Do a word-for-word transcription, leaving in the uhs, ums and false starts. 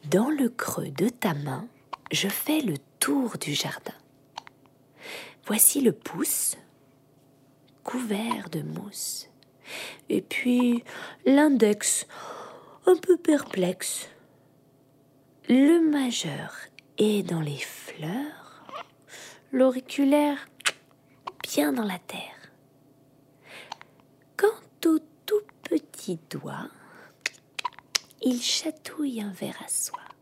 Dans le creux de ta main, je fais le tour du jardin. Voici le pouce, couvert de mousse. Et puis l'index, un peu perplexe. Le majeur est dans les fleurs, l'auriculaire bien dans la terre. Quant au tout petit doigt, il chatouille un verre à soie.